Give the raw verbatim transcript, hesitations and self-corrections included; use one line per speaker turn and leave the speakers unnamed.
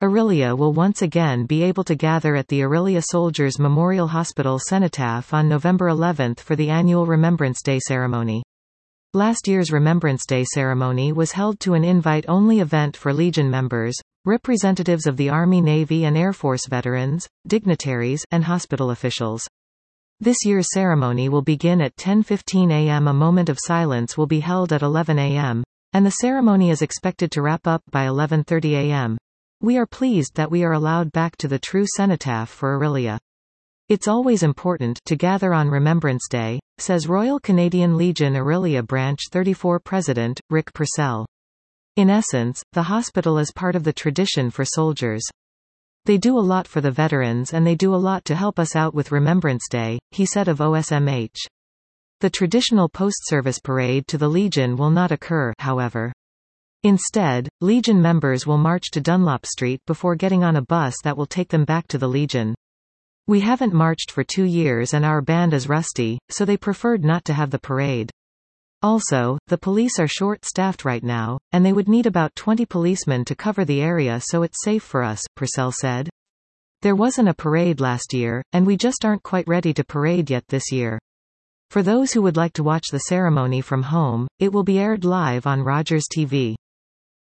Orillia will once again be able to gather at the Orillia Soldiers Memorial Hospital Cenotaph on November eleventh for the annual Remembrance Day ceremony. Last year's Remembrance Day ceremony was held to an invite-only event for Legion members, representatives of the Army, Navy and Air Force veterans, dignitaries, and hospital officials. This year's ceremony will begin at ten fifteen a m A moment of silence will be held at eleven a m, and the ceremony is expected to wrap up by eleven thirty a m We are pleased that we are allowed back to the true cenotaph for Orillia. It's always important to gather on Remembrance Day, says Royal Canadian Legion Orillia Branch thirty-four President, Rick Purcell. In essence, the hospital is part of the tradition for soldiers. They do a lot for the veterans and they do a lot to help us out with Remembrance Day, he said of O S M H. The traditional post-service parade to the Legion will not occur, however. Instead, Legion members will march to Dunlop Street before getting on a bus that will take them back to the Legion. We haven't marched for two years and our band is rusty, so they preferred not to have the parade. Also, the police are short-staffed right now, and they would need about twenty policemen to cover the area, so it's safe for us, Purcell said. There wasn't a parade last year, and we just aren't quite ready to parade yet this year. For those who would like to watch the ceremony from home, it will be aired live on Rogers T V.